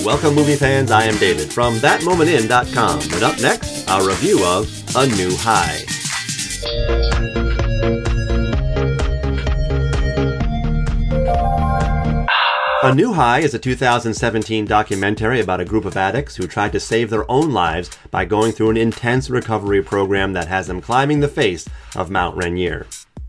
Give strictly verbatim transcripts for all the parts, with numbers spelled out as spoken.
welcome movie fans, I am David from that moment in dot com, and up next, our review of A New High. A New High is a two thousand seventeen documentary about a group of addicts who tried to save their own lives by going through an intense recovery program that has them climbing the face of Mount Rainier.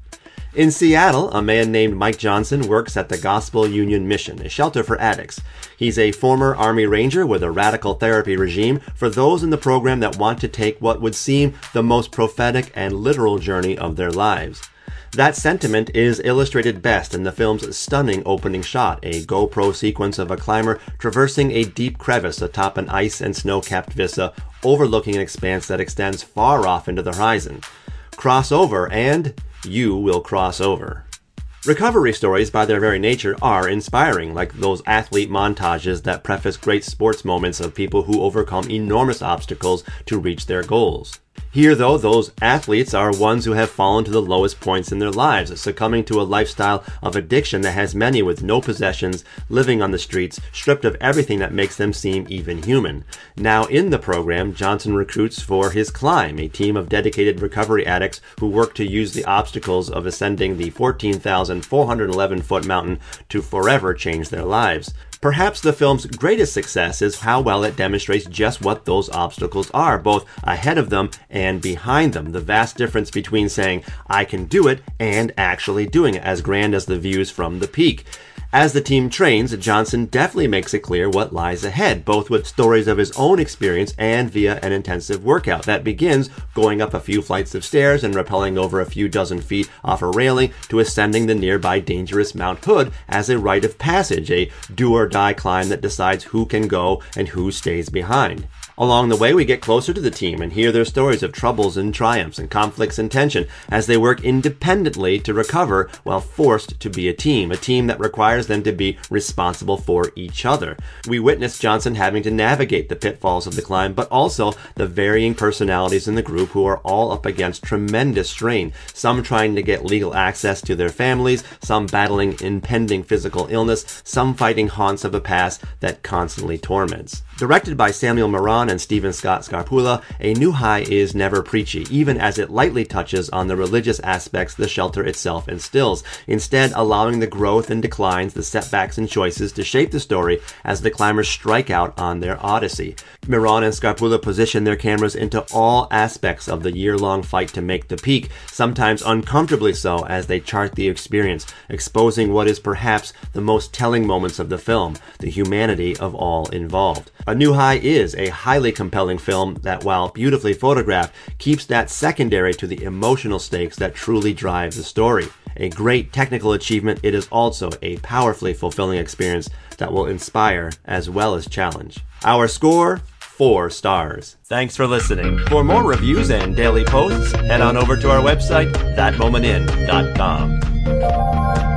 In Seattle, a man named Mike Johnson works at the Gospel Union Mission, a shelter for addicts. He's a former Army Ranger with a radical therapy regime for those in the program that want to take what would seem the most prophetic and literal journey of their lives. That sentiment is illustrated best in the film's stunning opening shot, a GoPro sequence of a climber traversing a deep crevice atop an ice and snow-capped vista overlooking an expanse that extends far off into the horizon. Cross over and you will cross over. Recovery stories, by their very nature, are inspiring, like those athlete montages that preface great sports moments of people who overcome enormous obstacles to reach their goals. Here, though, those athletes are ones who have fallen to the lowest points in their lives, succumbing to a lifestyle of addiction that has many with no possessions, living on the streets, stripped of everything that makes them seem even human. Now, in the program, Johnson recruits for his Climb, a team of dedicated recovery addicts who work to use the obstacles of ascending the fourteen thousand four hundred eleven foot mountain to forever change their lives. Perhaps the film's greatest success is how well it demonstrates just what those obstacles are, both ahead of them and behind them. The vast difference between saying, I can do it, and actually doing it, as grand as the views from the peak. As the team trains, Johnson definitely makes it clear what lies ahead, both with stories of his own experience and via an intensive workout that begins going up a few flights of stairs and rappelling over a few dozen feet off a railing to ascending the nearby dangerous Mount Hood as a rite of passage, a do-or-die climb that decides who can go and who stays behind. Along the way, we get closer to the team and hear their stories of troubles and triumphs and conflicts and tension as they work independently to recover while forced to be a team, a team that requires them to be responsible for each other. We witness Johnson having to navigate the pitfalls of the climb, but also the varying personalities in the group who are all up against tremendous strain, some trying to get legal access to their families, some battling impending physical illness, some fighting haunts of a past that constantly torments. Directed by Samuel Moran and Stephen Scott Scarpula, A New High is never preachy, even as it lightly touches on the religious aspects the shelter itself instills, instead allowing the growth and declines, the setbacks and choices to shape the story as the climbers strike out on their odyssey. Moran and Scarpula position their cameras into all aspects of the year-long fight to make the peak, sometimes uncomfortably so as they chart the experience, exposing what is perhaps the most telling moments of the film, the humanity of all involved. A New High is a highly compelling film that, while beautifully photographed, keeps that secondary to the emotional stakes that truly drive the story. A great technical achievement, it is also a powerfully fulfilling experience that will inspire as well as challenge. Our score? Four stars. Thanks for listening. For more reviews and daily posts, head on over to our website, that moment in dot com.